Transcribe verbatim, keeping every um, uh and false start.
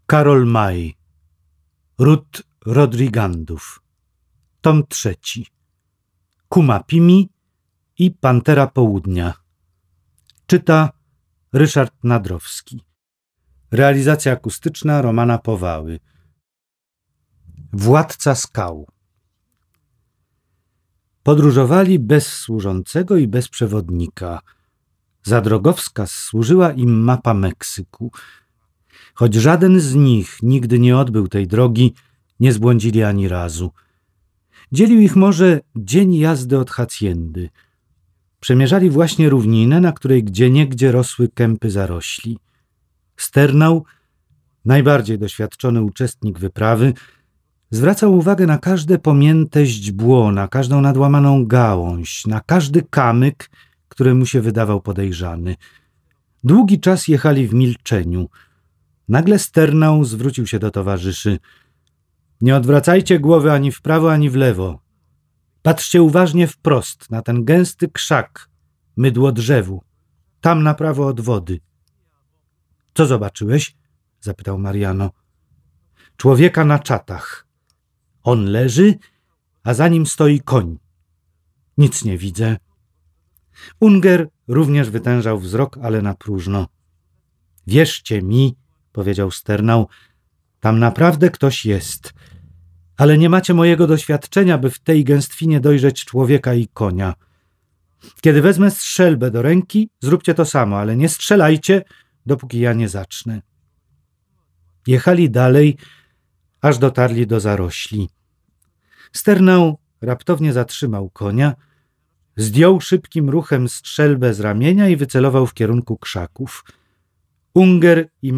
Karol May, Ród Rodrigandów, tom trzeci, Kuma Pimi i Pantera Południa. Czyta Ryszard Nadrowski. Realizacja akustyczna Romana Powały. Władca skał. Podróżowali bez służącego i bez przewodnika. Za drogowskaz służyła im mapa Meksyku. Choć żaden z nich nigdy nie odbył tej drogi, nie zbłądzili ani razu. Dzielił ich może dzień jazdy od hacjendy. Przemierzali właśnie równinę, na której gdzieniegdzie rosły kępy zarośli. Sternał, najbardziej doświadczony uczestnik wyprawy, zwracał uwagę na każde pomięte źdźbło, na każdą nadłamaną gałąź, na każdy kamyk, który mu się wydawał podejrzany. Długi czas jechali w milczeniu. Nagle Sternał zwrócił się do towarzyszy. Nie odwracajcie głowy ani w prawo, ani w lewo. Patrzcie uważnie wprost na ten gęsty krzak, mydło drzewu. Tam na prawo od wody. Co zobaczyłeś? Zapytał Mariano. Człowieka na czatach. On leży, a za nim stoi koń. Nic nie widzę. Unger również wytężał wzrok, ale na próżno. Wierzcie mi, powiedział Sternał, tam naprawdę ktoś jest. Ale nie macie mojego doświadczenia, by w tej gęstwinie dojrzeć człowieka i konia. Kiedy wezmę strzelbę do ręki, zróbcie to samo, ale nie strzelajcie, dopóki ja nie zacznę. Jechali dalej, aż dotarli do zarośli. Sternał raptownie zatrzymał konia, zdjął szybkim ruchem strzelbę z ramienia i wycelował w kierunku krzaków. Unger i